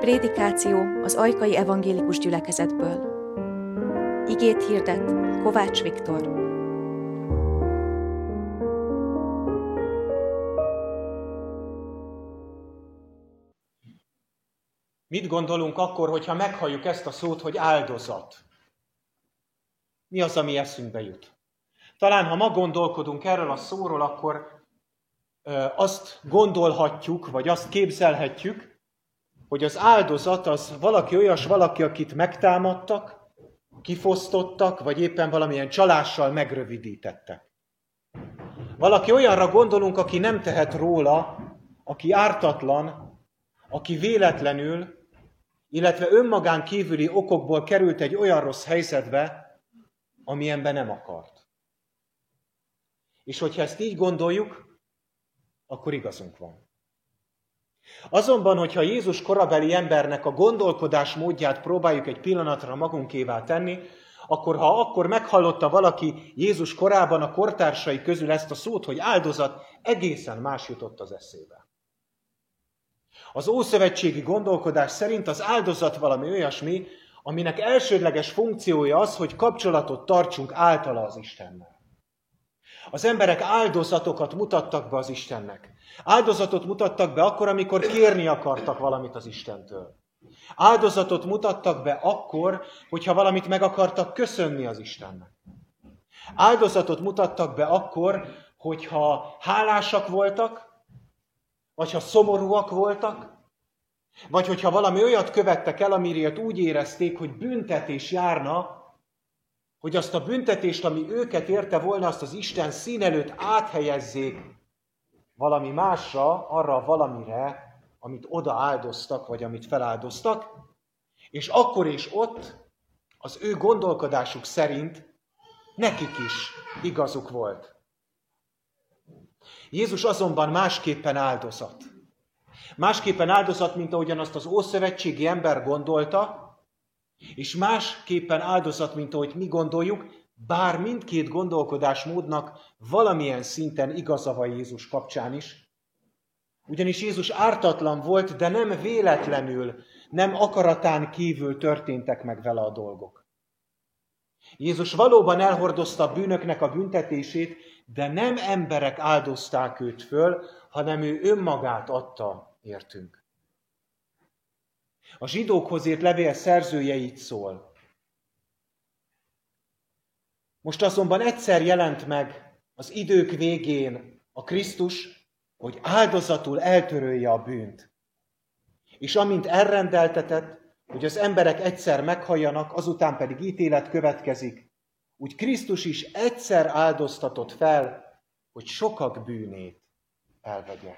Prédikáció az Ajkai Evangélikus Gyülekezetből. Igét hirdet Kovács Viktor. Mit gondolunk akkor, hogyha meghalljuk ezt a szót, hogy áldozat? Mi az, ami eszünkbe jut? Talán, ha ma gondolkodunk erről a szóról, akkor azt gondolhatjuk, vagy azt képzelhetjük, hogy az áldozat az valaki, akit megtámadtak, kifosztottak, vagy éppen valamilyen csalással megrövidítettek. Valaki olyanra gondolunk, aki nem tehet róla, aki ártatlan, aki véletlenül, illetve önmagán kívüli okokból került egy olyan rossz helyzetbe, amilyenben nem akart. És hogyha ezt így gondoljuk, akkor igazunk van. Azonban, hogyha Jézus korabeli embernek a gondolkodás módját próbáljuk egy pillanatra magunkévá tenni, akkor meghallotta valaki Jézus korában a kortársai közül ezt a szót, hogy áldozat, egészen más jutott az eszébe. Az ószövetségi gondolkodás szerint az áldozat valami olyasmi, aminek elsődleges funkciója az, hogy kapcsolatot tartsunk általa az Istennel. Az emberek áldozatokat mutattak be az Istennek. Áldozatot mutattak be akkor, amikor kérni akartak valamit az Istentől. Áldozatot mutattak be akkor, hogyha valamit meg akartak köszönni az Istennek. Áldozatot mutattak be akkor, hogyha hálásak voltak, vagy ha szomorúak voltak, vagy hogyha valami olyat követtek el, amiért úgy érezték, hogy büntetés járna, hogy azt a büntetést, ami őket érte volna, azt az Isten szín előtt áthelyezzék valami másra, arra valamire, amit oda áldoztak, vagy amit feláldoztak, és akkor és ott az ő gondolkodásuk szerint nekik is igazuk volt. Jézus azonban másképpen áldozat. Másképpen áldozat, mint ahogyan azt az ószövetségi ember gondolta, és másképpen áldozat, mint ahogy mi gondoljuk, bár mindkét gondolkodásmódnak valamilyen szinten igaza van Jézus kapcsán is. Ugyanis Jézus ártatlan volt, de nem véletlenül, nem akaratán kívül történtek meg vele a dolgok. Jézus valóban elhordozta a bűnöknek a büntetését, de nem emberek áldozták őt föl, hanem ő önmagát adta értünk. A zsidókhoz írt levél szerzője így szól. Most azonban egyszer jelent meg az idők végén a Krisztus, hogy áldozatul eltörölje a bűnt. És amint elrendeltetett, hogy az emberek egyszer meghalljanak, azután pedig ítélet következik, úgy Krisztus is egyszer áldoztatott fel, hogy sokak bűnét elvegye.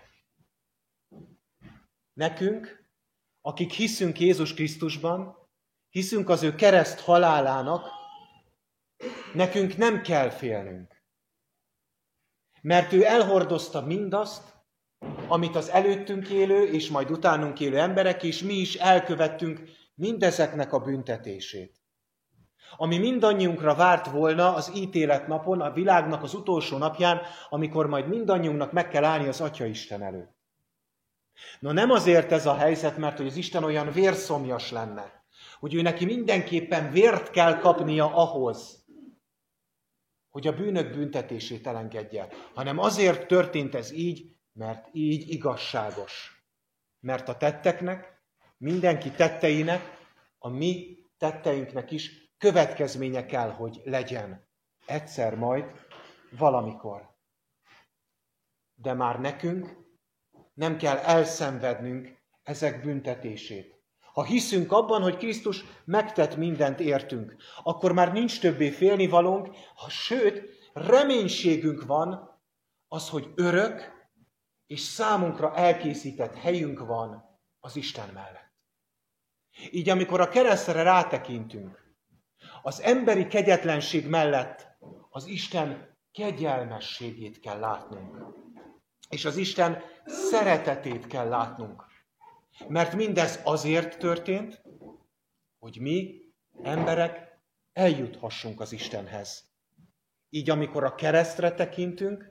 Nekünk, akik hiszünk Jézus Krisztusban, hiszünk az ő kereszt halálának, nekünk nem kell félnünk. Mert ő elhordozta mindazt, amit az előttünk élő és majd utánunk élő emberek, és mi is elkövettünk mindezeknek a büntetését. Ami mindannyiunkra várt volna az ítéletnapon, a világnak az utolsó napján, amikor majd mindannyiunknak meg kell állni az Atya Isten előtt. No, nem azért ez a helyzet, mert hogy az Isten olyan vérszomjas lenne, hogy ő neki mindenképpen vért kell kapnia ahhoz, hogy a bűnök büntetését elengedje, hanem azért történt ez így, mert így igazságos. Mert a tetteknek, mindenki tetteinek, a mi tetteinknek is következménye kell, hogy legyen. Egyszer majd, valamikor. De már nekünk nem kell elszenvednünk ezek büntetését. Ha hiszünk abban, hogy Krisztus megtett mindent értünk, akkor már nincs többé félnivalónk, sőt, reménységünk van az, hogy örök és számunkra elkészített helyünk van az Isten mellett. Így amikor a keresztre rátekintünk, az emberi kegyetlenség mellett az Isten kegyelmességét kell látnunk. És az Isten szeretetét kell látnunk. Mert mindez azért történt, hogy mi, emberek, eljuthassunk az Istenhez. Így amikor a keresztre tekintünk,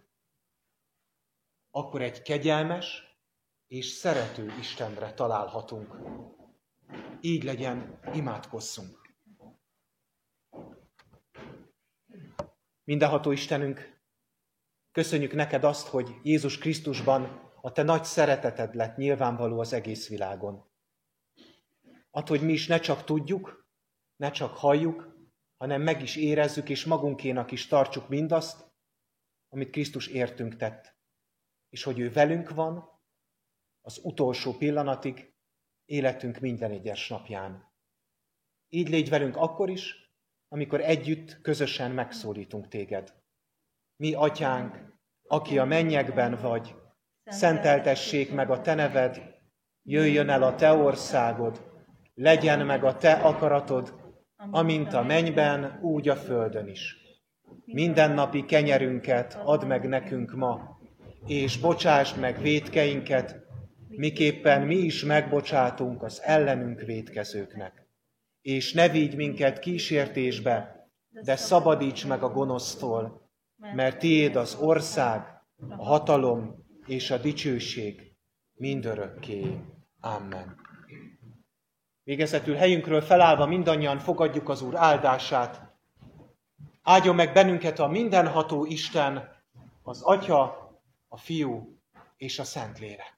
akkor egy kegyelmes és szerető Istenre találhatunk. Így legyen, imádkozzunk. Mindenható Istenünk, köszönjük neked azt, hogy Jézus Krisztusban a te nagy szereteted lett nyilvánvaló az egész világon. Attól, hogy mi is ne csak tudjuk, ne csak halljuk, hanem meg is érezzük, és magunkénak is tartsuk mindazt, amit Krisztus értünk tett. És hogy ő velünk van az utolsó pillanatig, életünk minden egyes napján. Így légy velünk akkor is, amikor együtt, közösen megszólítunk téged. Mi, Atyánk, aki a mennyekben vagy, szenteltessék meg a te neved, jöjjön el a te országod, legyen meg a te akaratod, amint a mennyben, úgy a földön is. Mindennapi kenyerünket add meg nekünk ma, és bocsásd meg vétkeinket, miképpen mi is megbocsátunk az ellenünk vétkezőknek. És ne vigy minket kísértésbe, de szabadíts meg a gonosztól, mert tiéd az ország, a hatalom és a dicsőség mindörökké. Amen. Végezetül helyünkről felállva mindannyian fogadjuk az Úr áldását. Áldjon meg bennünket a mindenható Isten, az Atya, a Fiú és a Szentlélek.